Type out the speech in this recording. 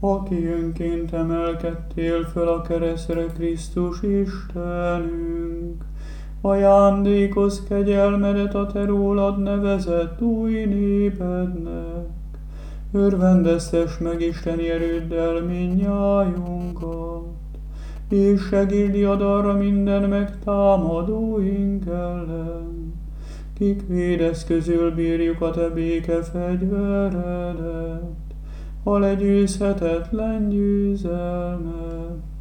aki önként emelkedtél föl a keresztre, Krisztus Istenünk. Ajándékozz kegyelmedet a te rólad nevezett új népednek. Örvendeztess meg isteni erőddel mindnyájunkat, és segítsd diadalra minden megtámadóink ellen, kik védesz közül bírjuk a te békefegyveredet, a legyőzhetetlen győzelmet.